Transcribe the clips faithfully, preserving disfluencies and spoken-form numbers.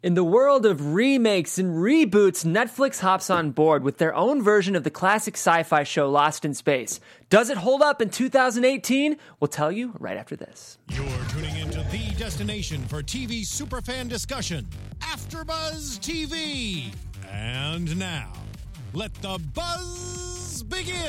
In the world of remakes and reboots, Netflix hops on board with their own version of the classic sci-fi show Lost in Space. Does it hold up in two thousand eighteen? We'll tell you right after this. You're tuning into the destination for T V superfan discussion, AfterBuzz T V. And now, let the buzz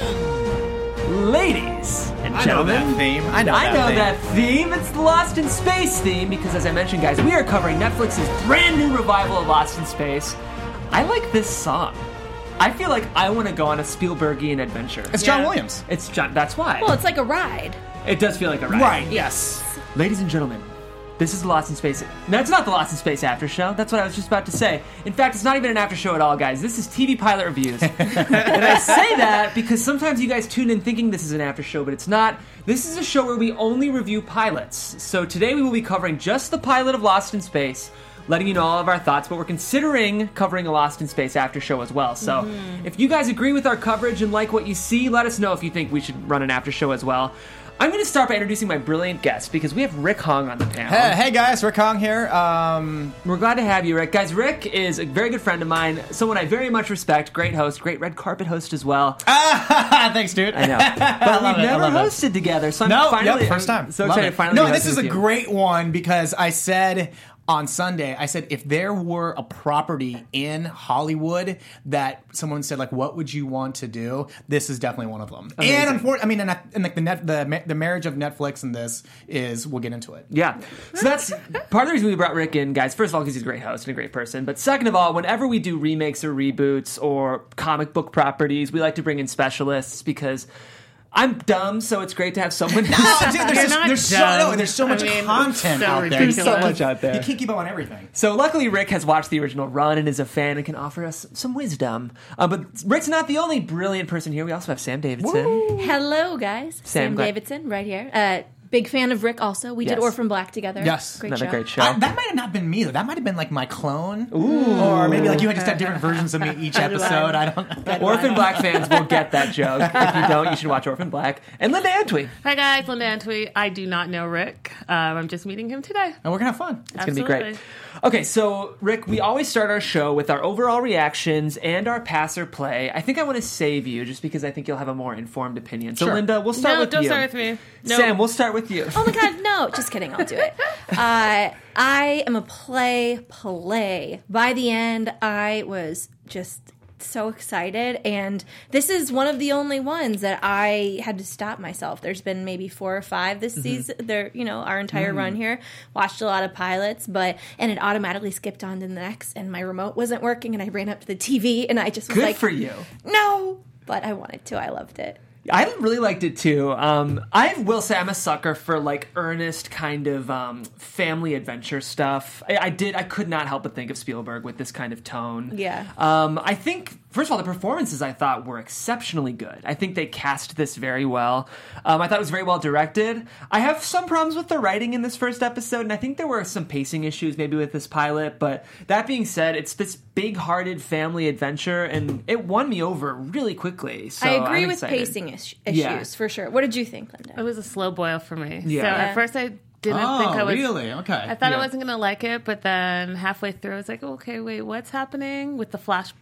begin. Ladies and I gentlemen, know that theme. I know, I that, know theme. that theme. It's the Lost in Space theme because, as I mentioned, guys, we are covering Netflix's brand new revival of Lost in Space. I like this song. I feel like I want to go on a Spielbergian adventure. It's John Yeah. Williams. It's John. That's why. Well, it's like a ride. It does feel like a ride. Right, yes. Ladies and gentlemen, this is the Lost in Space. No, it's not the Lost in Space after show. That's what I was just about to say. In fact, it's not even an after show at all, guys. This is T V pilot reviews. And I say that because sometimes you guys tune in thinking this is an after show, but it's not. This is a show where we only review pilots. So today we will be covering just the pilot of Lost in Space, letting you know all of our thoughts, but we're considering covering a Lost in Space after show as well. So Mm-hmm. if you guys agree with our coverage and like what you see, let us know if you think we should run an after show as well. I'm going to start by introducing my brilliant guest because we have Rick Hong on the panel. Hey, hey guys, Rick Hong here. Um, We're glad to have you, Rick. Guys, Rick is a very good friend of mine, someone I very much respect, great host, great red carpet host as well. thanks, dude. I know. But love we've it, I never love it. hosted together, so I'm No, finally yep, first time. I'm so Love excited it. to finally No, be this hosting is a with you. great one because I said on Sunday, I said if there were a property in Hollywood that someone said like, what would you want to do? This is definitely one of them. Amazing. And unfortunately, I mean, and, I- and like the net, the ma- the marriage of Netflix and this is we'll get into it. Yeah. So that's part of the reason we brought Rick in, guys. First of all, because he's a great host and a great person. But second of all, whenever we do remakes or reboots or comic book properties, we like to bring in specialists because I'm dumb, so it's great to have someone No, dude, there's, You're just, not there's so dumb. no, there's so I much mean, content so out there. ridiculous. There's so much out there. You can't keep up on everything. So luckily, Rick has watched the original run and is a fan and can offer us some wisdom. Uh, but Rick's not the only brilliant person here. We also have Sam Davidson. Hello, guys. Sam, glad- Davidson, right here. Uh, big fan of Rick also. We Yes. did Orphan Black together. Yes. Great Another show. great show. I, that might have not been me though. That might have been like my clone, or maybe like you had just had different versions of me each episode. I don't know. Orphan Black fans will get that joke. If you don't, you should watch Orphan Black. And Linda Antwi. Hi guys, Linda Antwi. I do not know Rick. Um, I'm just meeting him today. And we're gonna have fun. It's going to be great. Okay, so Rick, we always start our show with our overall reactions and our pass or play. I think I want to save you just because I think you'll have a more informed opinion. So Sure. Linda, we'll start No, with don't you. start with me. No. Sam, we'll start with you. Oh my god, no. Just kidding. I'll do it. Uh, I am a play play. By the end, I was just so excited, and this is one of the only ones that I had to stop myself. There's been maybe four or five this Mm-hmm. season. There, you know, our entire run here. Watched a lot of pilots, but and it automatically skipped on to the next, and my remote wasn't working, and I ran up to the T V, and I just was Good like, for you. no, but I wanted to. I loved it. I really liked it too. Um, I will say I'm a sucker for like earnest kind of um, family adventure stuff. I, I did. I could not help but think of Spielberg with this kind of tone. Yeah. Um, I think first of all the performances I thought were exceptionally good. I think they cast this very well. Um, I thought it was very well directed. I have some problems with the writing in this first episode, and I think there were some pacing issues maybe with this pilot. But that being said, it's this big-hearted family adventure, and it won me over really quickly. So I agree I'm with excited. pacing is- issues Yeah. for sure. What did you think, Linda? It was a slow boil for me. Yeah. So Yeah. at first I didn't Oh, think I was. really? Okay. I thought Yeah. I wasn't going to like it, but then halfway through I was like, okay, wait, what's happening with the flash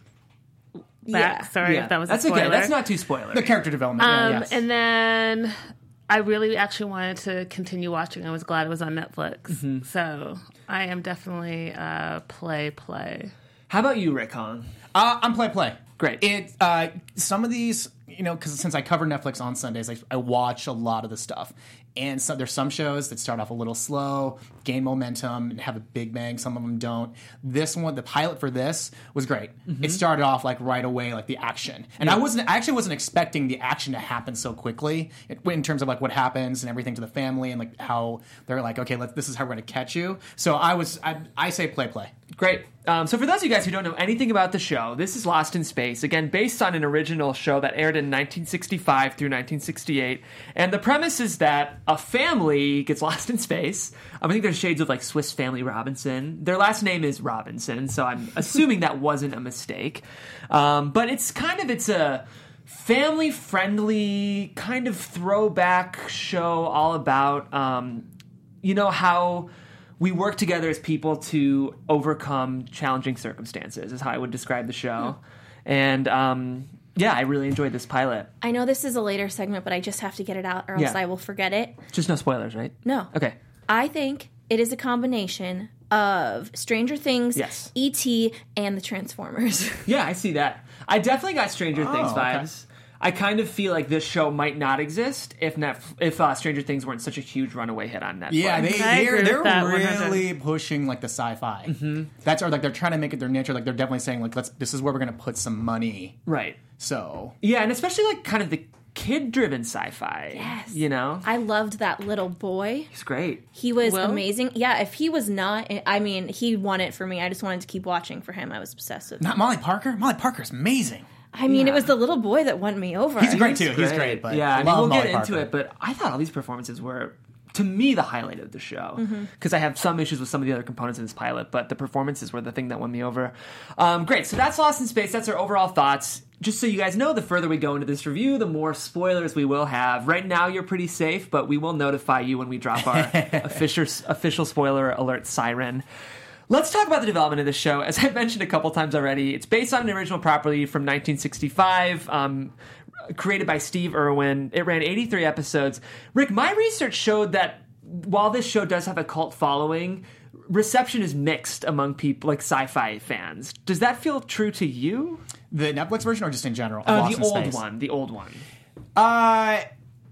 back? Yeah. Sorry Yeah. if that was That's a spoiler. okay. That's not too spoiler. The character development. yeah, Um, yes. And then I really actually wanted to continue watching. I was glad it was on Netflix. Mm-hmm. So I am definitely uh, play play. How about you, Rick Hong? Uh, I'm play play. Great. It uh, some of these, you know, because since I cover Netflix on Sundays, I, I watch a lot of the stuff. And so there's some shows that start off a little slow, gain momentum, and have a big bang. Some of them don't. This one, the pilot for this was great. It started off like right away, like the action. And I wasn't, I actually wasn't expecting the action to happen so quickly it, in terms of like what happens and everything to the family and like how they're like, okay, let's, this is how we're going to catch you. So I was, I, I say play play. Great. Um, so for those of you guys who don't know anything about the show, this is Lost in Space, again, based on an original show that aired in nineteen sixty-five through nineteen sixty-eight. And the premise is that a family gets lost in space. Um, I think there's shades of like Swiss Family Robinson. Their last name is Robinson, so I'm assuming that wasn't a mistake. Um, but it's kind of, it's a family-friendly kind of throwback show all about, um, you know, how we work together as people to overcome challenging circumstances, is how I would describe the show. And um, yeah, I really enjoyed this pilot. I know this is a later segment, but I just have to get it out or else Yeah. I will forget it. Just no spoilers, right? No. Okay. I think it is a combination of Stranger Things, Yes. E T, and the Transformers. Yeah, I see that. I definitely got Stranger Things Oh, okay. vibes. I kind of feel like this show might not exist if Netf- if uh, Stranger Things weren't such a huge runaway hit on Netflix. Yeah, they, I agree they're, with they're that one hundred. really pushing like the sci-fi. Mm-hmm. That's or like they're trying to make it their niche. Or, like they're definitely saying like let's this is where we're going to put some money. right. So Yeah, and especially like kind of the kid-driven sci-fi. Yes. You know, I loved that little boy. it's great. He was Will? amazing. Yeah, if he was not, I mean, he won it for me. I just wanted to keep watching for him. I was obsessed with him. not Molly Parker. Molly Parker's amazing. I mean, Yeah. it was the little boy that won me over. He's great too. He's great. But yeah, I mean, love we'll Molly get into Parker. it, but I thought all these performances were, to me, the highlight of the show. Because I have some issues with some of the other components in this pilot, but the performances were the thing that won me over. Um, great, so that's Lost in Space. That's our overall thoughts. Just so you guys know, the further we go into this review, the more spoilers we will have. Right now, you're pretty safe, but we will notify you when we drop our official, official spoiler alert siren. Let's talk about the development of this show. As I've mentioned a couple times already, it's based on an original property from nineteen sixty-five, um, created by Steve Irwin. It ran eighty-three episodes. Rick, my research showed that while this show does have a cult following, reception is mixed among people, like sci-fi fans. Does that feel true to you? The Netflix version or just in general? Uh, Lost the in old Space? one. The old one. Uh,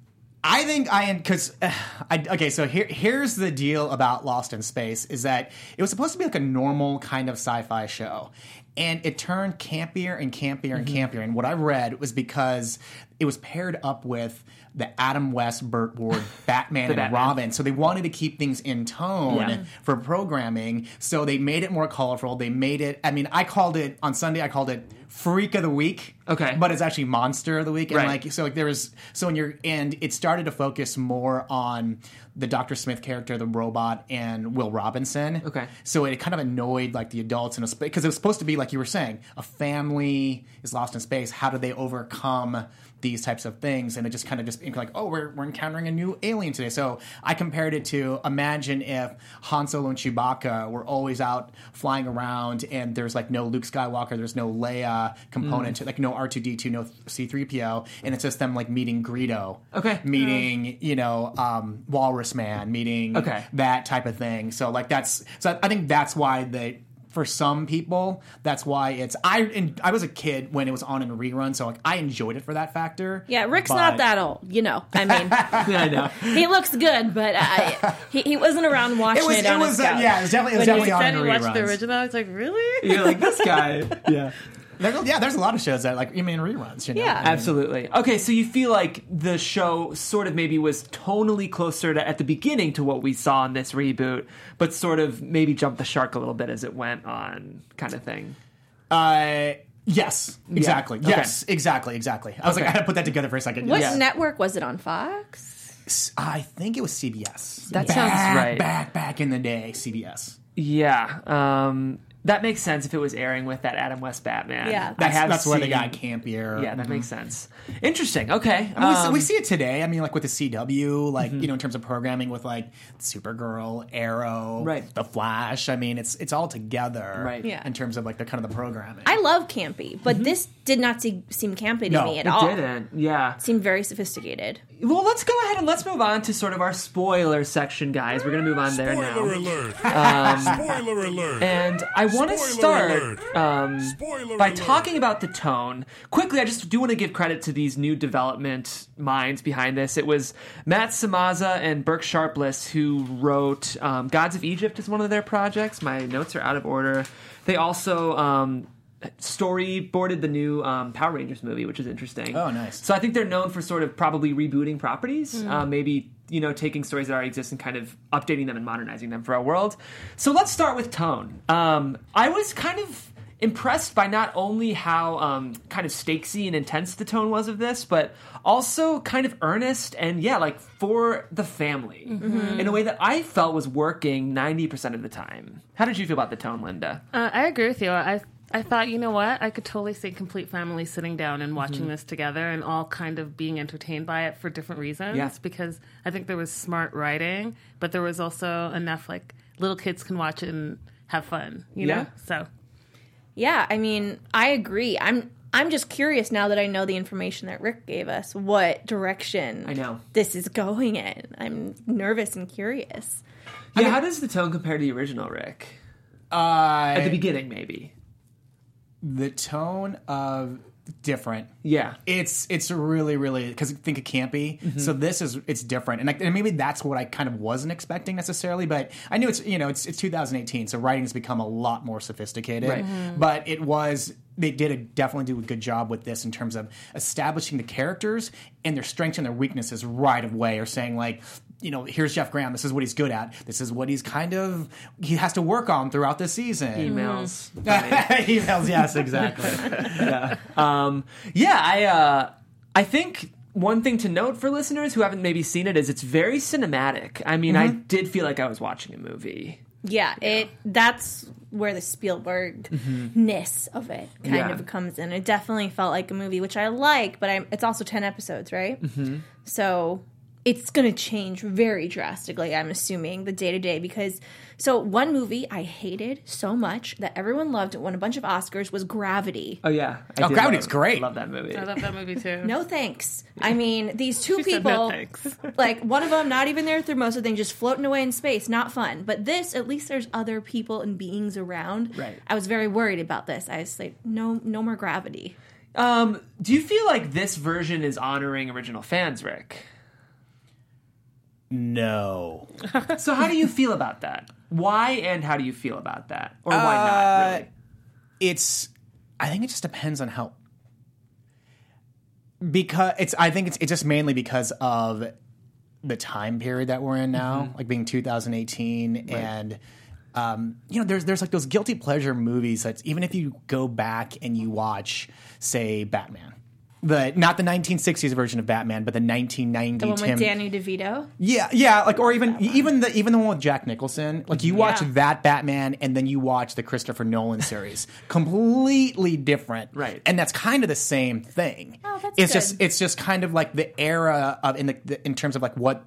I think I because uh, I okay. So here here's the deal about Lost in Space is that it was supposed to be like a normal kind of sci-fi show, and it turned campier and campier and campier. And what I read was because it was paired up with the Adam West, Burt Ward, Batman and Batman. Robin. So they wanted to keep things in tone Yeah. for programming. So they made it more colorful. They made it. I mean, I called it on Sunday. I called it Freak of the Week. Okay. But it's actually Monster of the Week. And Right. like so like there was so when you're and it started to focus more on the Doctor Smith character, the robot, and Will Robinson. Okay. So it kind of annoyed like the adults in a space because it was supposed to be like you were saying, a family is lost in space. How do they overcome these types of things? And it just kind of just like, oh, we're we're encountering a new alien today. So I compared it to imagine if Han Solo and Chewbacca were always out flying around and there's like no Luke Skywalker, there's no Leia component, to, like no R two D two, no C three P O, and it's just them like meeting Greedo, Okay. meeting you know um, Walrus Man, meeting Okay. that type of thing. So like that's so I think that's why they. For some people, that's why it's. I and I was a kid when it was on in rerun, so like I enjoyed it for that factor. Yeah, Rick's but- not that old, you know. I mean, Yeah, I know. he looks good, but I, he, he wasn't around watching It was. it, It on was. his Uh, couch. yeah, it was definitely. It was When he definitely on Then in he watched the reruns. original. I was like, really? You're like, this guy. Yeah. There- yeah, there's a lot of shows that like you mean reruns. You know? Yeah. I mean, Absolutely. Okay, so you feel like the show sort of maybe was tonally closer to, at the beginning to what we saw in this reboot, but sort of maybe jumped the shark a little bit as it went on, kind of thing. Uh, yes, exactly. Okay. Yes, exactly, exactly. I was like, Okay. I had to put that together for a second. What Yes. network was it on? Fox? I think it was C B S. That back, sounds right. Back back in the day, C B S. Yeah. Um, that makes sense if it was airing with that Adam West Batman. Yeah. I That's, have that's where they seen- got campier. Yeah, that makes sense. Interesting. Okay. I mean, we, see, Um, we see it today. I mean, like with the C W, like Mm-hmm. you know, in terms of programming with like Supergirl, Arrow, Right. The Flash. I mean, it's it's all together, Right. Yeah. In terms of like the kind of the programming. I love campy, but this did not se- seem campy to No, me at it all. didn't. Yeah. It seemed very sophisticated. Well, let's go ahead and let's move on to sort of our spoiler section, guys. We're going to move on there now. Spoiler alert! Spoiler alert! And I want to Spoiler start alert. um, Spoiler by alert. talking about the tone. Quickly, I just do want to give credit to these new development minds behind this. It was Matt Samaza and Burke Sharpless who wrote um, Gods of Egypt is one of their projects. My notes are out of order. They also um, storyboarded the new um, Power Rangers movie, which is interesting. Oh, nice. So I think they're known for sort of probably rebooting properties, uh, maybe, you know, taking stories that already exist and kind of updating them and modernizing them for our world. So let's start with tone. Um, I was kind of impressed by not only how um, kind of stakesy and intense the tone was of this, but also kind of earnest and, yeah, like for the family in a way that I felt was working ninety percent of the time. How did you feel about the tone, Linda? Uh, I agree with you. I I thought, you know what? I could totally see complete family sitting down and watching this together and all kind of being entertained by it for different reasons. Yeah. Because I think there was smart writing, but there was also enough like little kids can watch it and have fun, you Yeah. know? So, Yeah, I mean, I agree. I'm I'm just curious now that I know the information that Rick gave us, what direction I know. this is going in. I'm nervous and curious. Yeah, how does the tone compare to the original, Rick? Uh, At the beginning, maybe. the tone of different. Yeah. It's it's really really because I think it can't be. So this is it's different, and, like, and maybe that's what I kind of wasn't expecting necessarily. But I knew it's you know it's it's two thousand eighteen, so writing's become a lot more sophisticated. Right. But it was they did a, definitely do a good job with this in terms of establishing the characters and their strengths and their weaknesses right away, or saying like. You know, here's Jeff Graham. This is what he's good at. This is what he's kind of he has to work on throughout the season. Emails. Emails, yes, exactly. Um, yeah, I uh, I think one thing to note for listeners who haven't maybe seen it is it's very cinematic. I mean, I did feel like I was watching a movie. Yeah, it that's where the Spielberg-ness of it kind Yeah. of comes in. It definitely felt like a movie, which I like, but I, it's also ten episodes, right? Mm-hmm. So it's going to change very drastically, I'm assuming, the day-to-day, because so one movie I hated so much that everyone loved it won a bunch of Oscars was Gravity. Oh yeah, I Oh, did Gravity's love- great. Love that movie. I love that movie too. No thanks. I mean, these two She said people, no thanks. like one of them not even there through most of the thing, just floating away in space, not fun. But this, at least there's other people and beings around. Right. I was very worried about this. I was like, no, no more Gravity. Um, do you feel like this version is honoring original fans, Rick? No. So how do you feel about that? Why and how do you feel about that? Or why not, really? It's I think it just depends on how because it's I think it's it's just mainly because of the time period that we're in now, Mm-hmm. like being two thousand eighteen and um, you know, there's there's like those guilty pleasure movies that even if you go back and you watch, say, Batman. The not the nineteen sixties version of Batman, but the nineteen ninety The one Tim with Danny DeVito. Yeah, yeah, like or even even the even the one with Jack Nicholson. Like you watch Yeah. that Batman and then you watch the Christopher Nolan series. Completely different. Right. And that's kind of the same thing. Oh, that's it's good. just it's just kind of like the era of in the, the in terms of like what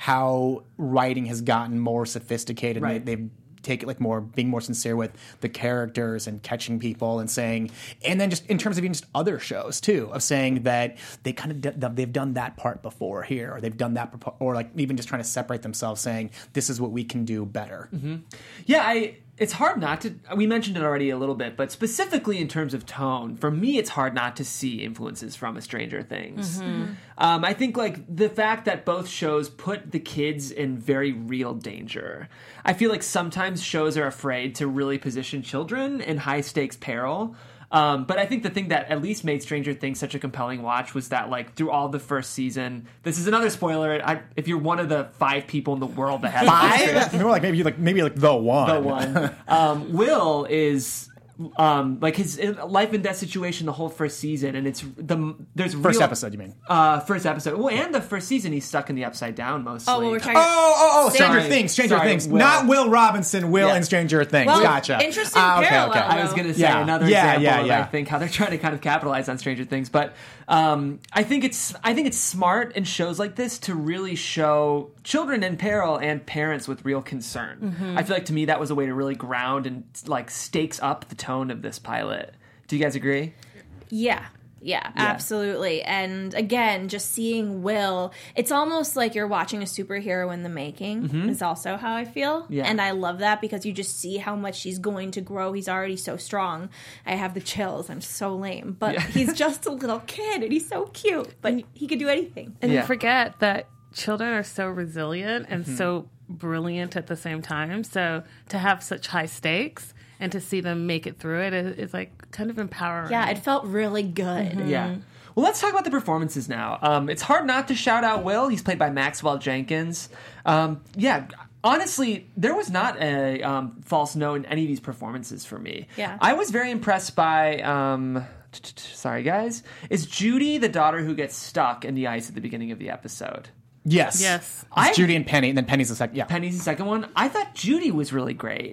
how writing has gotten more sophisticated. Right. And they, they've take it like more being more sincere with the characters and catching people and saying and then just in terms of even just other shows too of saying that they kind of d- they've done that part before here or they've done that before, or like even just trying to separate themselves saying this is what we can do better. Yeah, I. It's hard not to. We mentioned it already a little bit, but specifically in terms of tone, for me, it's hard not to see influences from A Stranger Things. Um, I think like the fact that both shows put the kids in very real danger. I feel like sometimes shows are afraid to really position children in high stakes peril. Um, but I think the thing that at least made Stranger Things such a compelling watch was that, like, through all the first season, this is another spoiler. I, if you're one of the five people in the world that has Five? More like maybe like maybe like the one. the one. Um, Will is um, like his life and death situation the whole first season, and it's the there's First real, episode, you mean? uh, first episode. Well, and the first season, he's stuck in the upside down mostly. Oh, well, we're talking. Oh, oh, oh! Stranger Sorry. Things, Stranger Sorry, Things, Will. not Will Robinson. Will Yeah. and Stranger Things. Well, gotcha. interesting Ah, okay, parallel. okay. I was going to say Yeah. another Yeah, example yeah, of yeah. I think how they're trying to kind of capitalize on Stranger Things, but um, I think it's I think it's smart in shows like this to really show children in peril and parents with real concern. Mm-hmm. I feel like to me that was a way to really ground and like stakes up the tone of this pilot. Do you guys agree? Yeah. Yeah, absolutely. And again, just seeing Will, it's almost like you're watching a superhero in the making, is also how I feel. Yeah. And I love that because you just see how much he's going to grow. He's already so strong. I have the chills. I'm so lame. But Yeah. he's just a little kid and he's so cute. But he could do anything. And Yeah. you forget that children are so resilient and Mm-hmm. so brilliant at the same time. So to have such high stakes and to see them make it through it is, is like kind of empowering. Yeah, it felt really good. Yeah. Well, let's talk about the performances now. Um, it's hard not to shout out Will. He's played by Maxwell Jenkins. Um, yeah, honestly, there was not a um, false note in any of these performances for me. Yeah. I was very impressed by... Um, sorry, guys. Is Judy the daughter who gets stuck in the ice at the beginning of the episode? Yes. Yes. It's I- Judy and Penny, and then Penny's the second. Yeah. Penny's the second one. I thought Judy was really great.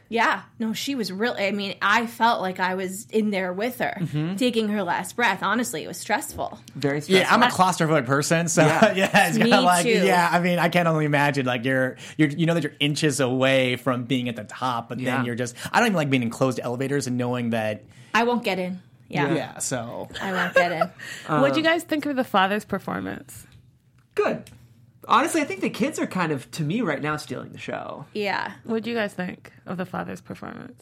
Yeah, no, she was really, I mean, I felt like I was in there with her, Mm-hmm. taking her last breath. Honestly, it was stressful. Very stressful. Yeah, I'm a claustrophobic person, so Yeah. yeah, it's Me kind of like, too. yeah. I mean, I can only imagine like you're, you're, you know that you're inches away from being at the top, but Yeah. then you're just. I don't even like being in closed elevators and knowing that. I won't get in. Yeah, Yeah, so I won't get in. What'd you guys think of the father's performance? Good. Honestly, I think the kids are kind of, to me right now, stealing the show. Yeah, What'd you guys think of the father's performance?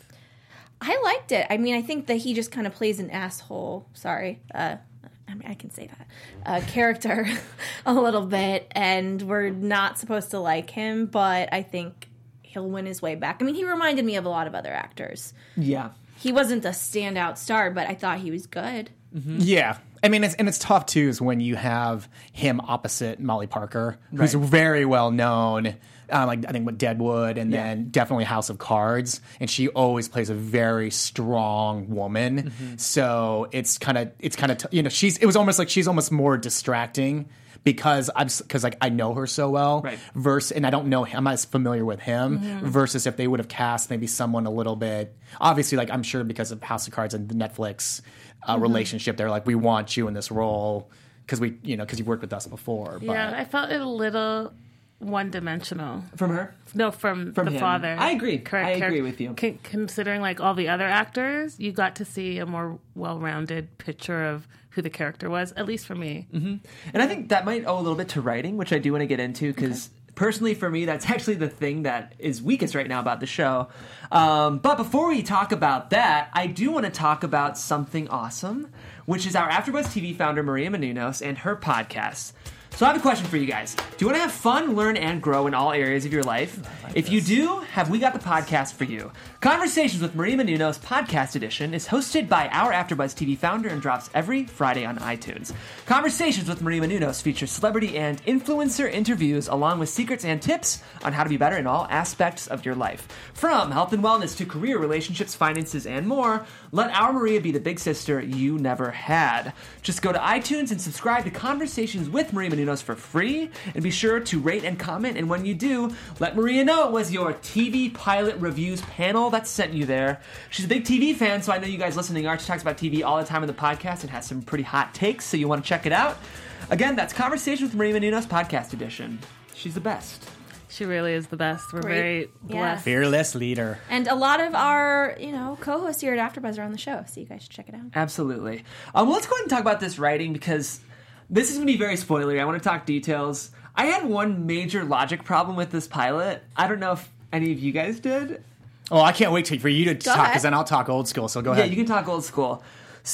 I liked it. I mean, I think that he just kind of plays an asshole. Sorry. Uh, I mean, I can say that. Uh, character a little bit, and we're not supposed to like him, but I think he'll win his way back. I mean, he reminded me of a lot of other actors. Yeah. He wasn't a standout star, but I thought he was good. yeah. I mean, it's, and it's tough too is when you have him opposite Molly Parker, who's Right. very well known. Um, like I think with Deadwood, and Yeah. then definitely House of Cards, and she always plays a very strong woman. Mm-hmm. So it's kind of it's kind of t- you know she's it was almost like she's almost more distracting because I'm because like I know her so well. Right. Versus, and I don't know him, I'm not as familiar with him. Versus if they would have cast maybe someone a little bit obviously like I'm sure because of House of Cards and the Netflix uh, relationship, they're like we want you in this role because we you know because you've worked with us before. But Yeah, I felt it a little one-dimensional. From her? No, from, From the him. father. I agree. Correct. I agree correct. with you. Con- considering like all the other actors, you got to see a more well-rounded picture of who the character was, at least for me. And I think that might owe a little bit to writing, which I do want to get into because personally for me, that's actually the thing that is weakest right now about the show. Um, but before we talk about that, I do want to talk about something awesome, which is our AfterBuzz T V founder Maria Menounos and her podcast. So I have a question for you guys. Do you want to have fun, learn, and grow in all areas of your life? If you do, have we got the podcast for you. Conversations with Maria Menounos Podcast Edition is hosted by our AfterBuzz T V founder and drops every Friday on iTunes. Conversations with Maria Menounos features celebrity and influencer interviews along with secrets and tips on how to be better in all aspects of your life. From health and wellness to career, relationships, finances, and more, let our Maria be the big sister you never had. Just go to iTunes and subscribe to Conversations with Maria Menounos for free, and be sure to rate and comment, and when you do, let Maria know it was your T V pilot reviews panel that sent you there. She's a big T V fan, so I know you guys listening are. She talks about T V all the time in the podcast and has some pretty hot takes, so you want to check it out. Again, that's Conversation with Maria Menounos Podcast Edition. She's the best. She really is the best. We're Great. very Yeah. blessed. fearless leader. And a lot of our, you know, co-hosts here at AfterBuzz are on the show, so you guys should check it out. Absolutely. Um, well, let's go ahead and talk about this writing because this is going to be very spoilery. I want to talk details. I had one major logic problem with this pilot. I don't know if any of you guys did. Oh, I can't wait to, for you to talk ahead. because then I'll talk old school. So go Yeah, ahead. you can talk old school.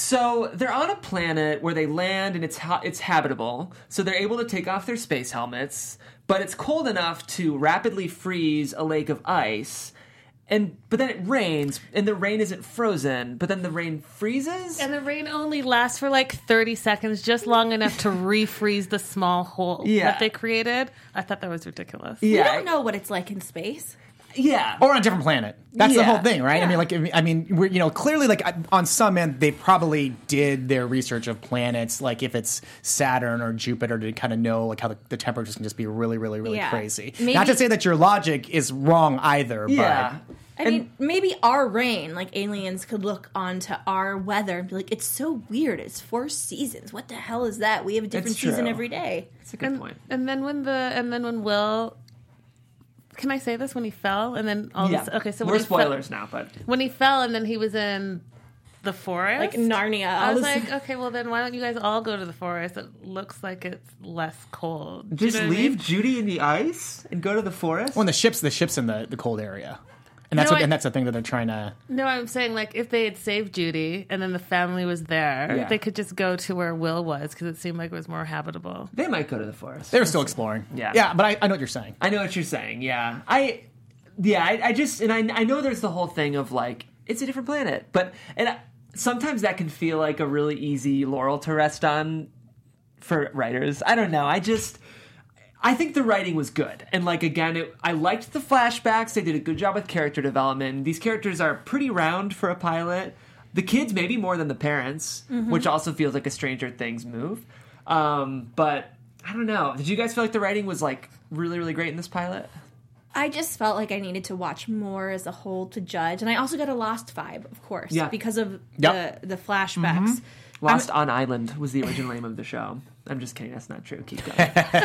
So they're on a planet where they land and it's ha- it's habitable. So they're able to take off their space helmets, but it's cold enough to rapidly freeze a lake of ice. And but then it rains, and the rain isn't frozen. But then the rain freezes. And the rain only lasts for like thirty seconds, just long enough to refreeze the small hole Yeah. that they created. I thought that was ridiculous. We yeah, don't know what it's like in space. yeah. or on a different planet. That's the Yeah. whole thing, right? I Yeah. mean, like, I mean, we're, you know, clearly, like, on some end, they probably did their research of planets, like if it's Saturn or Jupiter, to kind of know, like, how the, the temperatures can just be really, really, really Yeah. crazy. Maybe- Not to say that your logic is wrong either, yeah. I mean, maybe our rain, like aliens could look onto our weather and be like, it's so weird. It's four seasons. What the hell is that? We have a different It's true. season every day. That's a good And, point. and then when the and then when Will, can I say this? When he fell and then all Yeah. this. Okay, so we're when he fell- spoilers now, but when he fell and then he was in the forest, Like Narnia. I all was this- like, okay, well then why don't you guys all go to the forest? It looks like it's less cold. Do you just know what I leave mean? Judy in the ice and go to the forest. When the ship's the ship's in the, the cold area. And that's No, what, I- and that's the thing that they're trying to. No, I'm saying like if they had saved Judy and then the family was there, Yeah. they could just go to where Will was because it seemed like it was more habitable. They might go to the forest. They were still exploring. Yeah. yeah, but I, I know what you're saying. I know what you're saying. Yeah, I, yeah, I, I just and I, I know there's the whole thing of like it's a different planet, but and I, sometimes that can feel like a really easy laurel to rest on for writers. I don't know. I just. I think the writing was good. And, like, again, it, I liked the flashbacks. They did a good job with character development. These characters are pretty round for a pilot. The kids, maybe more than the parents, which also feels like a Stranger Things move. Um, but, I don't know. Did you guys feel like the writing was, like, really, really great in this pilot? I just felt like I needed to watch more as a whole to judge, and I also got a Lost vibe, of course, Yeah. because of Yep. the the flashbacks. Lost on Island was the original name of the show. I'm just kidding. That's not true. Keep going.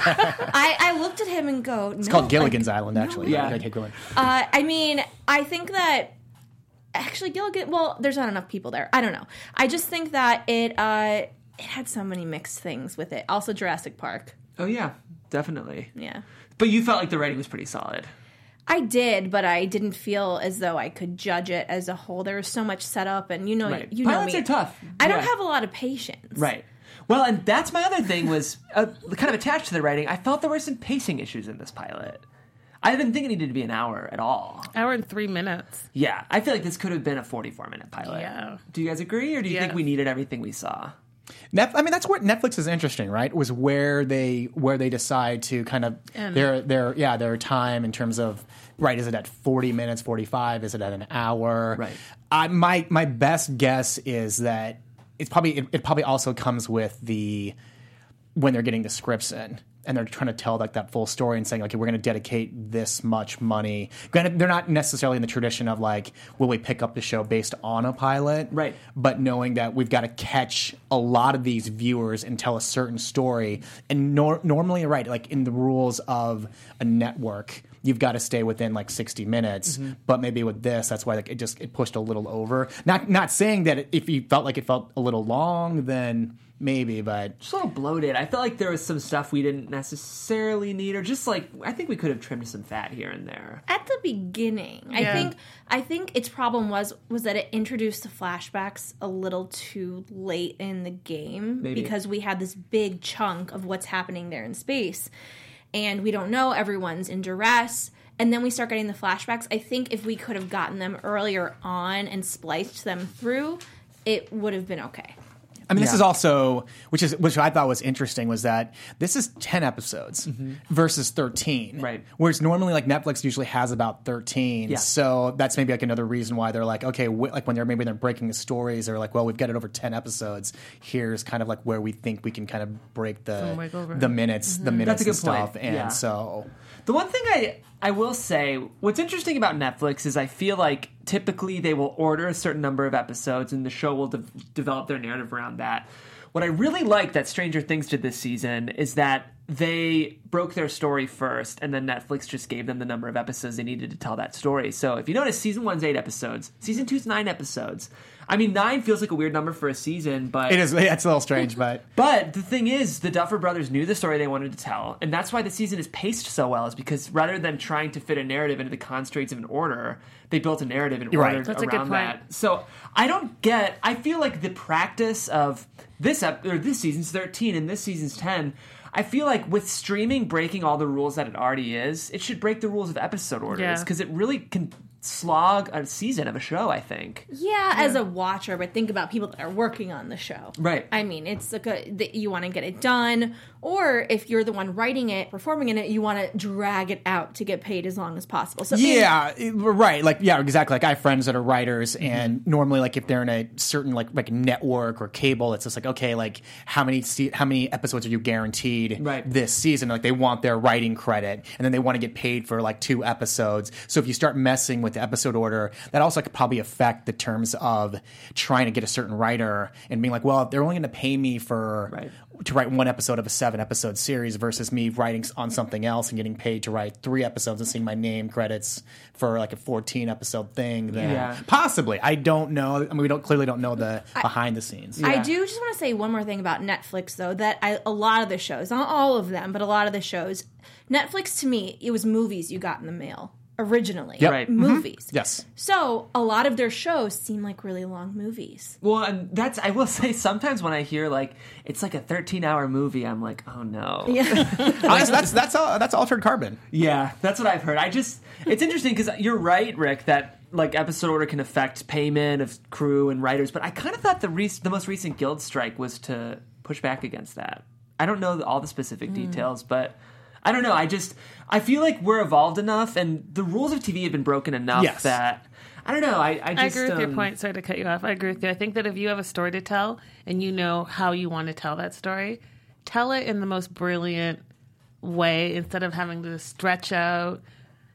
I, I looked at him and go, It's called Gilligan's Island, actually. Yeah. Okay, go on. Uh, I mean, I think that actually Gilligan. Well, there's not enough people there. I don't know. I just think that it uh, it had so many mixed things with it. Also, Jurassic Park. Oh yeah, definitely. Yeah, But you felt like the writing was pretty solid. I did, but I didn't feel as though I could judge it as a whole. There was so much setup, and you know, Right. you know Pilots me. are tough. I don't Yeah. have a lot of patience. Right. Well, and that's my other thing was uh, kind of attached to the writing. I felt there were some pacing issues in this pilot. I didn't think it needed to be an hour at all. Hour and three minutes. Yeah, I feel like this could have been a forty-four minute pilot. Yeah. Do you guys agree, or do you Yeah. think we needed everything we saw? Net, I mean, that's where Netflix is interesting, right? Was where they where they decide to kind of And- their their yeah their time in terms of right. Is it at forty minutes, forty five? Is it at an hour? Right. I, my my best guess is that it's probably it, it probably also comes with the when they're getting the scripts in. And they're trying to tell like that full story and saying like, okay, we're going to dedicate this much money. Granted, they're not necessarily in the tradition of like, will we pick up the show based on a pilot? Right. But knowing that we've got to catch a lot of these viewers and tell a certain story. And nor- normally, right, like in the rules of a network, you've got to stay within like sixty minutes. Mm-hmm. But maybe with this, that's why like it just it pushed a little over. Not not saying that if you felt like it felt a little long, then maybe, but Just a little bloated. I felt like there was some stuff we didn't necessarily need, or just like I think we could have trimmed some fat here and there. At the beginning, I Yeah. think I think its problem was was that it introduced the flashbacks a little too late in the game Maybe. because we had this big chunk of what's happening there in space, and we don't know, everyone's in duress. And then we start getting the flashbacks. I think if we could have gotten them earlier on and spliced them through, it would have been okay. I mean, this Yeah. is also, which is which I thought was interesting, was that this is ten episodes versus thirteen, Right. Whereas normally, like Netflix usually has about thirteen, Yeah. so that's maybe like another reason why they're like, okay, wh- like when they're maybe they're breaking the stories, they're like, well, we've got it over ten episodes. Here's kind of like where we think we can kind of break the wiggle room. the minutes, the minutes That's a good and point. stuff, and Yeah. so. The one thing I I will say, what's interesting about Netflix is I feel like typically they will order a certain number of episodes and the show will de- develop their narrative around that. What I really like that Stranger Things did this season is that they broke their story first and then Netflix just gave them the number of episodes they needed to tell that story. So if you notice, season one's eight episodes, season two's nine episodes. I mean, nine feels like a weird number for a season, but It is. It's a little strange, but But the thing is, the Duffer Brothers knew the story they wanted to tell, and that's why the season is paced so well, is because rather than trying to fit a narrative into the constraints of an order, they built a narrative and You're right. ordered That's a good around point. that. So I don't get, I feel like the practice of this ep- or this season's thirteen and this season's ten, I feel like with streaming breaking all the rules that it already is, it should break the rules of episode orders, Yeah. because it really can slog a season of a show, I think. Yeah, as a watcher, but think about people that are working on the show. Right. I mean, it's a good that you want to get it done, or if you're the one writing it, performing in it, you want to drag it out to get paid as long as possible. So I mean, yeah, it- right. Like, yeah, exactly. Like, I have friends that are writers, and normally, like, if they're in a certain like like network or cable, it's just like, okay, like how many se- how many episodes are you guaranteed Right. this season? Like, they want their writing credit, and then they want to get paid for like two episodes. So if you start messing with the episode order, that also could probably affect the terms of trying to get a certain writer and being like, well, they're only going to pay me for. Right. To write one episode of a seven episode series versus me writing on something else and getting paid to write three episodes and seeing my name credits for like a fourteen episode thing. Then Yeah. possibly, I don't know. I mean, we don't clearly don't know the behind the scenes. I Yeah. do just want to say one more thing about Netflix, though, that I, a lot of the shows, not all of them, but a lot of the shows, Netflix to me, it was movies you got in the mail originally. Yep. Right. Movies. Yes. So a lot of their shows seem like really long movies. Well, and that's, I will say, sometimes when I hear, like, it's like a thirteen-hour movie, I'm like, oh, no. Yeah. that's that's that's, all, that's Altered Carbon. Yeah, that's what I've heard. I just, it's interesting because you're right, Rick, that, like, episode order can affect payment of crew and writers, but I kind of thought the re- the most recent guild strike was to push back against that. I don't know all the specific details, but I don't know. I just, I feel like we're evolved enough, and the rules of T V have been broken enough Yes. that, I don't know, I, I I just... agree with your um, point. Sorry to cut you off. I agree with you. I think that if you have a story to tell and you know how you want to tell that story, tell it in the most brilliant way instead of having to stretch out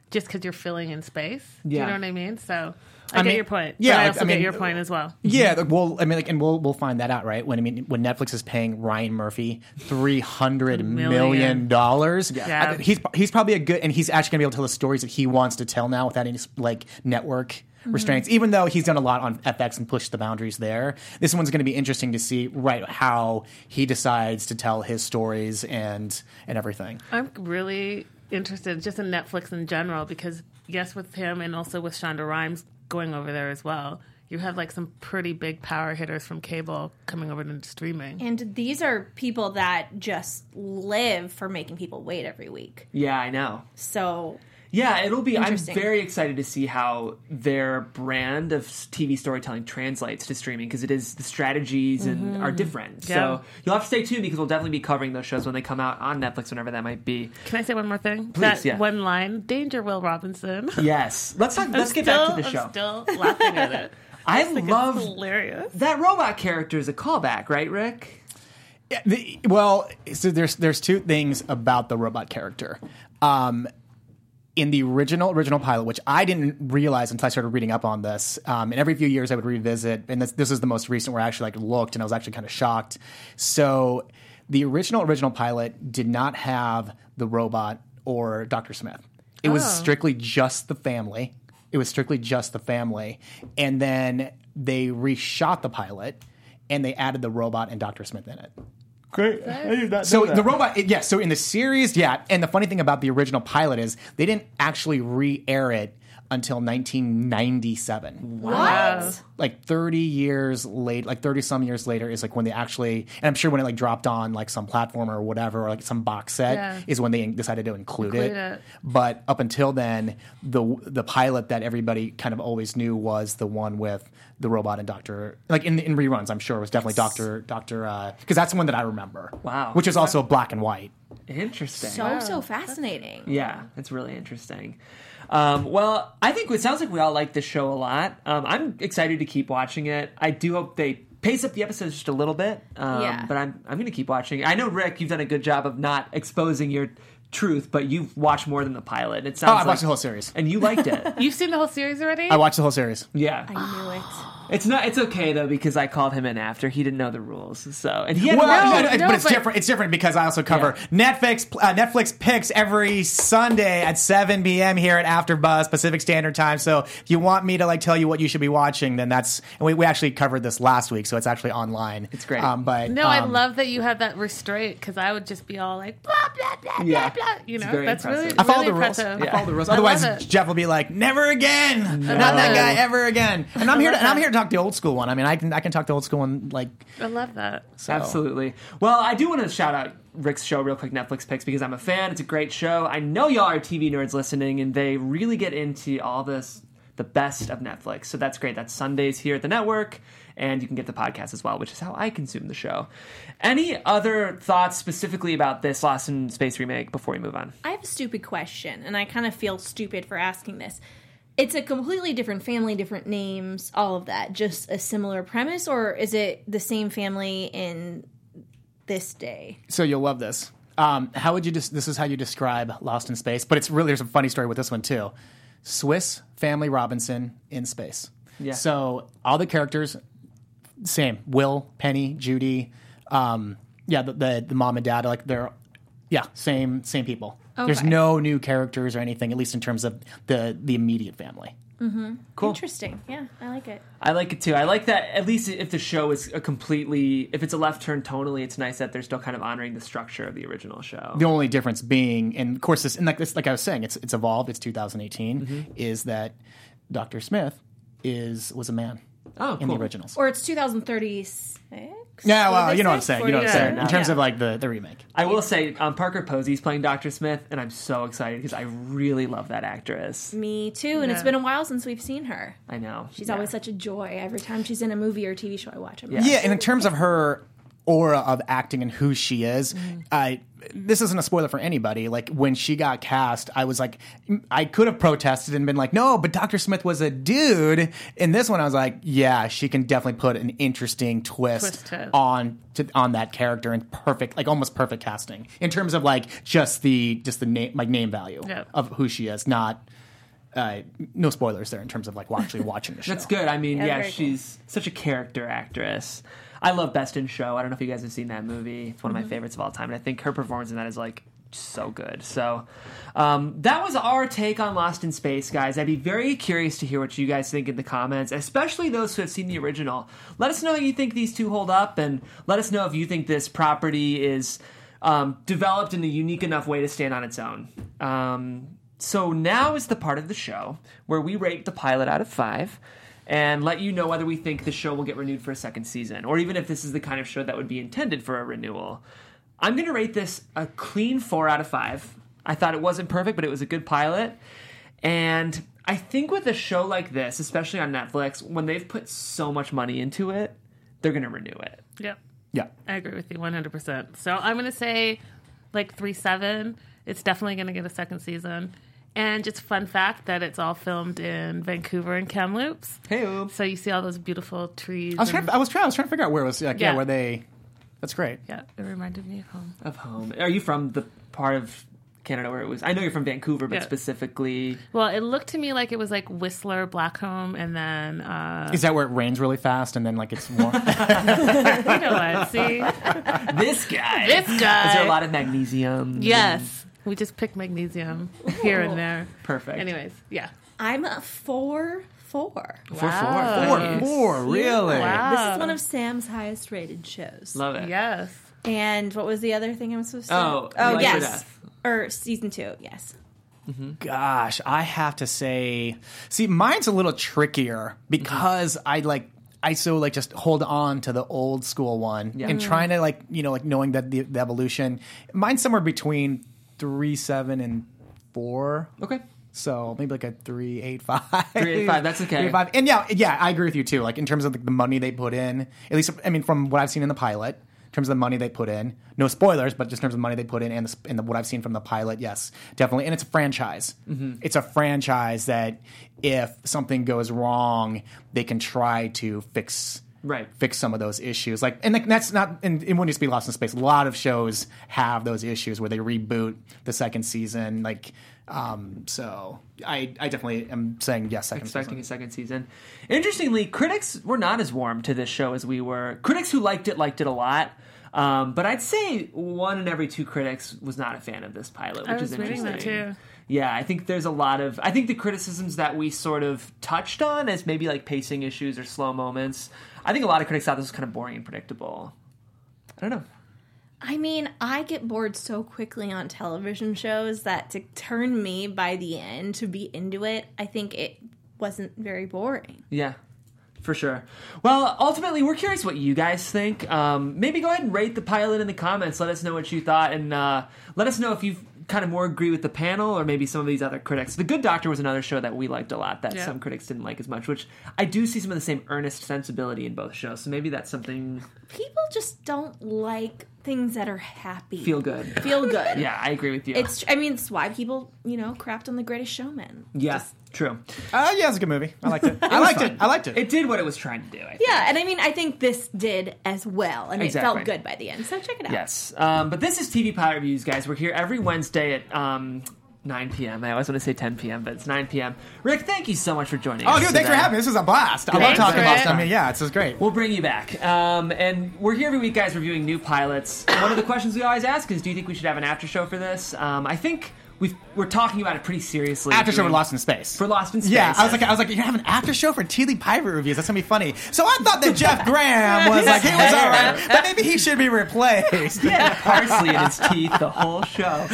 just because you're filling in space. Do Yeah. you know what I mean? So I, I get mean, your point. yeah, but I like, also I mean, get your point as well. Yeah, like, well, I mean, like, and we'll we'll find that out, right? When I mean, when Netflix is paying Ryan Murphy three hundred million dollars, Yeah. I- he's he's probably a good, and he's actually gonna be able to tell the stories that he wants to tell now without any like network restraints. Even though he's done a lot on F X and pushed the boundaries there, this one's going to be interesting to see, right, how he decides to tell his stories and and everything. I'm really interested just in Netflix in general because, yes, with him and also with Shonda Rhimes going over there as well, you have like some pretty big power hitters from cable coming over to streaming. And these are people that just live for making people wait every week. Yeah, I know. So Yeah, it'll be. I'm Interesting. very excited to see how their brand of T V storytelling translates to streaming because it is the strategies and are different. Yeah. So you'll have to stay tuned because we'll definitely be covering those shows when they come out on Netflix, whenever that might be. Can I say one more thing? Please, that yeah. one line, Danger Will Robinson. Yes, let's talk, let's I'm get still, back to the show. I'm still laughing at it. I think love it's hilarious. that robot character is a callback, right, Rick? Yeah, the, well, so there's there's two things about the robot character. Um, in the original original pilot, which I didn't realize until I started reading up on this, um, and every few years I would revisit, and this, this is the most recent where I actually like looked, and I was actually kind of shocked. So the original original pilot did not have the robot or Doctor Smith. It was Oh. strictly just the family. It was strictly just the family, and then they reshot the pilot, and they added the robot and Doctor Smith in it. Great. So the robot, yeah. So in the series, yeah. And the funny thing about the original pilot is they didn't actually re-air it until nineteen ninety-seven. what? Like thirty years late, like thirty some years later is like when they actually, and I'm sure when it like dropped on like some platform or whatever, or like some box set Yeah. is when they decided to include, Include it. it. But up until then, the the pilot that everybody kind of always knew was the one with the robot and Doctor, like in in reruns, I'm sure it was definitely Doctor Doctor because that's the one that I remember. Wow. Which is also black and white. Interesting. So, so fascinating. Yeah, it's really interesting. Um, well, I think it sounds like we all like this show a lot. Um, I'm excited to keep watching it. I do hope they pace up the episodes just a little bit. Um, Yeah. But I'm I'm going to keep watching. I know, Rick, you've done a good job of not exposing your truth, but you've watched more than the pilot. It sounds Oh, I like, watched the whole series. and you liked it. You've seen the whole series already? I watched the whole series. Yeah. I knew it. It's not. It's okay though because I called him in after he didn't know the rules. So and he had Well, no, no, no, no, but it's but- different. It's different because I also cover Netflix. Uh, Netflix picks every Sunday at seven p.m. here at AfterBuzz Pacific Standard Time. So if you want me to like tell you what you should be watching, then that's. And we, we actually covered this last week, so it's actually online. It's great. Um, but No, I um, love that you have that restraint because I would just be all like blah blah blah Yeah. blah blah. You It's know, very that's really, impressive. I follow really the rules. impressive. I follow the rules. I love Otherwise, it. Jeff will be like, "Never again, not love that it. guy ever again." And I'm here. To, love and I'm that. here to talk the old school one. I mean, I can I can talk the old school one like. I love that. So. Absolutely. Well, I do want to shout out Rick's show, Real Quick Netflix Picks, because I'm a fan. It's a great show. I know y'all are T V nerds listening, and they really get into all this, the best of Netflix. So that's great. That's Sundays here at the network, and you can get the podcast as well, which is how I consume the show. Any other thoughts specifically about this Lost in Space remake before we move on? I have a stupid question, and I kind of feel stupid for asking this. It's a completely different family, different names, all of that. Just a similar premise, or is it the same family in this day? So you'll love this. Um, how would you just? This is how you describe Lost in Space, but it's really there's a funny story with this one too. Swiss Family Robinson in space. Yeah. So all the characters, same. Will, Penny, Judy, um, yeah, the, the the mom and dad, like they're, yeah, same same people. There's Okay. no new characters or anything, at least in terms of the the immediate family. Cool. Interesting. Yeah, I like it. I like it too. I like that at least if the show is a completely, if it's a left turn tonally, it's nice that they're still kind of honoring the structure of the original show. The only difference being, and of course, this, and like this, like I was saying, it's it's evolved. It's two thousand eighteen. Is that Doctor Smith is was a man Oh, in the cool. originals? Or it's two thousand thirty-six? Yeah, What well, did you know they what I'm say? saying. You know what I'm Yeah. saying. In terms Yeah. of like the, the remake. I will say, um, Parker Posey's playing Doctor Smith, and I'm so excited because I really love that actress. Me too, and it's Yeah. been a while since we've seen her. I know. She's Yeah. always such a joy. Every time she's in a movie or T V show I watch. I'm Yeah. like, Yeah, and in terms of her, aura of acting and who she is. Mm-hmm. I this isn't a spoiler for anybody. Like when she got cast, I was like, I could have protested and been like, no, but Doctor Smith was a dude. In this one, I was like, yeah, she can definitely put an interesting twist, Twist to it. on to, on that character, and perfect, like almost perfect casting in terms of like just the just the name like name value Yep. of who she is. Not uh, no spoilers there in terms of like actually watching the show. That's good. I mean, Yeah, yeah, very cool. she's such a character actress. I love Best in Show. I don't know if you guys have seen that movie. It's one of my favorites of all time, and I think her performance in that is like so good. So um, that was our take on Lost in Space, guys. I'd be very curious to hear what you guys think in the comments, especially those who have seen the original. Let us know how you think these two hold up, and let us know if you think this property is um, developed in a unique enough way to stand on its own. Um, so now is the part of the show where we rate the pilot out of five and let you know whether we think the show will get renewed for a second season, or even if this is the kind of show that would be intended for a renewal. I'm going to rate this a clean four out of five. I thought it wasn't perfect, but it was a good pilot. And I think with a show like this, especially on Netflix, when they've put so much money into it, they're going to renew it. Yep. Yeah. I agree with you one hundred percent. So I'm going to say like three seven. It's definitely going to get a second season. And just fun fact that it's all filmed in Vancouver and Kamloops. Hey, So you see all those beautiful trees. I was trying. and- I was trying. I was trying to figure out where it was. Like, yeah. Yeah. where they. That's great. yeah, it reminded me of home. of home. Are you from the part of Canada where it was? I know you're from Vancouver, but Yeah. specifically, Well, it looked to me like it was like Whistler, Blackcomb, and then uh, Is that where it rains really fast and then like it's more? you know what? See, this guy. this guy. Is there a lot of magnesium? Yes, we just pick magnesium here and there. Perfect. Anyways, yeah. I'm a four four. For Wow. four. Four, four, really? Wow. This is one of Sam's highest rated shows. Love it. Yes. And what was the other thing I was supposed to say? Oh, oh Life or yes. Death. Or season two, yes. Gosh, I have to say, see, mine's a little trickier because I like. I so like just hold on to the old school one Yeah. and trying to like you know like knowing that the, the evolution. Mine's somewhere between three seven and four. Okay. So maybe like a three eight five. Three eight five, that's okay. Three eight five, and yeah, yeah, I agree with you too. Like in terms of like, the money they put in, at least I mean from what I've seen in the pilot, in terms of the money they put in. No spoilers, but just in terms of the money they put in and, the, sp- and the, what I've seen from the pilot, yes, definitely. And it's a franchise. Mm-hmm. It's a franchise that if something goes wrong, they can try to fix. Right. Fix some of those issues, like, and like, that's not, and it wouldn't just be Lost in Space. A lot of shows have those issues where they reboot the second season, like, um, so I, I definitely am saying yes, second Expecting season. a second season. Interestingly, critics were not as warm to this show as we were. Critics who liked it liked it a lot. Um, but I'd say one in every two critics was not a fan of this pilot, which I was is reading interesting. that too. Yeah, I think there's a lot of. I think the criticisms that we sort of touched on as maybe like pacing issues or slow moments. I think a lot of critics thought this was kind of boring and predictable. I don't know. I mean, I get bored so quickly on television shows that to turn me by the end to be into it, I think it wasn't very boring. Yeah, for sure. Well, ultimately, we're curious what you guys think. Um, maybe go ahead and rate the pilot in the comments. Let us know what you thought, and uh, let us know if you kind of more agree with the panel or maybe some of these other critics. The Good Doctor was another show that we liked a lot that Yeah. some critics didn't like as much, which I do see some of the same earnest sensibility in both shows. So maybe that's something People just don't like things that are happy. feel good. Feel good. Yeah, I agree with you. It's. I mean, it's why people, you know, crapped on The Greatest Showman. yeah, true. Uh, yeah, it's a good movie. I liked it. I was liked fun. it. I liked it. It did what it was trying to do. I think. Yeah, and I mean, I think this did as well, and Exactly. it felt good by the end. So check it out. Yes. Um, but this is T V Pilot Reviews, guys. We're here every Wednesday at um, nine p.m. I always want to say ten p.m., but it's nine p.m. Rick, thank you so much for joining Oh, us dude, thanks for today. having me. This was a blast. I love Thanks, talking about Rick. stuff. I mean, yeah, it's just great. We'll bring you back. Um, and we're here every week, guys, reviewing new pilots. One of the questions we always ask is, do you think we should have an after show for this? Um, I think we've, we're talking about it pretty seriously. After show doing- for Lost in Space. For Lost in Space. Yeah, I was like, I was like, you have an after show for T V Pirate reviews. That's gonna be funny. So I thought that Jeff Graham was like, he was all right. That maybe he should be replaced. Yeah, parsley in his teeth the whole show.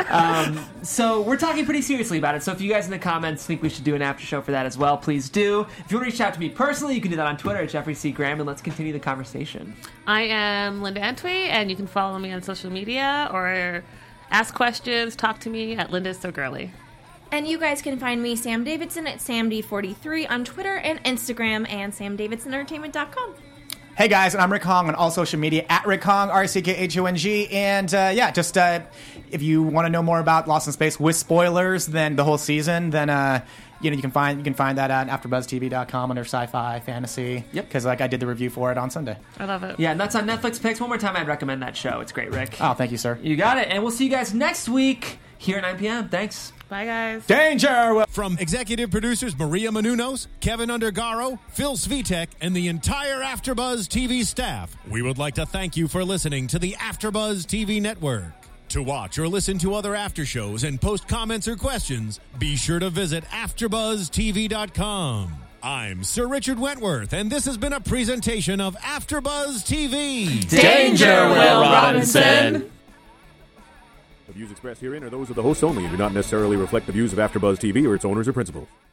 Um, so we're talking pretty seriously about it. So if you guys in the comments think we should do an after show for that as well, please do. If you want to reach out to me personally, you can do that on Twitter at Jeffrey C. Graham, and let's continue the conversation. I am Linda Antwi, and you can follow me on social media or ask questions, talk to me at Linda's So Girly. And you guys can find me, Sam Davidson, at Sam D forty-three on Twitter and Instagram, and sam davidson entertainment dot com. Hey guys, I'm Rick Hong on all social media at Rick Hong, R I C K H O N G. And uh, yeah, just uh, if you want to know more about Lost in Space with spoilers, then the whole season, then uh, you know you can find you can find that at AfterBuzz T V dot com under Sci-Fi Fantasy. Yep. Because like I did the review for it on Sunday. I love it. Yeah, and that's on Netflix Picks. One more time, I'd recommend that show. It's great, Rick. Oh, thank you, sir. You got it. And we'll see you guys next week here at nine p.m. Thanks. Bye, guys. Danger! From executive producers Maria Menounos, Kevin Undergaro, Phil Svitek, and the entire AfterBuzz T V staff, we would like to thank you for listening to the AfterBuzz T V network. To watch or listen to other after shows and post comments or questions, be sure to visit after buzz T V dot com. I'm Sir Richard Wentworth, and this has been a presentation of AfterBuzz T V. Danger, Will Robinson! The views expressed herein are those of the hosts only and do not necessarily reflect the views of AfterBuzz T V or its owners or principals.